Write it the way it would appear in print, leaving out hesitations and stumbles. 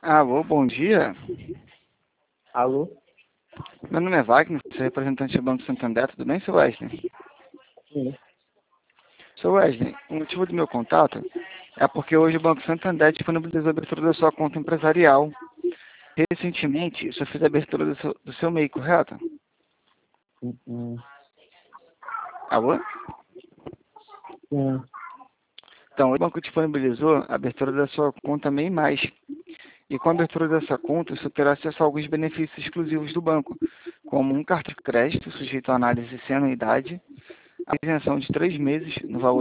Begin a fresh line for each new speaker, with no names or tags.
Alô, bom dia.
Alô?
Meu nome é Wagner, sou representante do Banco Santander. Tudo bem, seu Wesley?
Sim.
Seu Wesley, o motivo do meu contato é porque hoje o Banco Santander disponibilizou a abertura da sua conta empresarial. Recentemente, o senhor fez a abertura do seu MEI, correto?
Sim.
Alô?
Sim.
Então, o banco disponibilizou a abertura da sua conta MEI+. E com a abertura dessa conta, você terá acesso a alguns benefícios exclusivos do banco, como um cartão de crédito sujeito à análise sem anuidade, a isenção de 3 meses no valor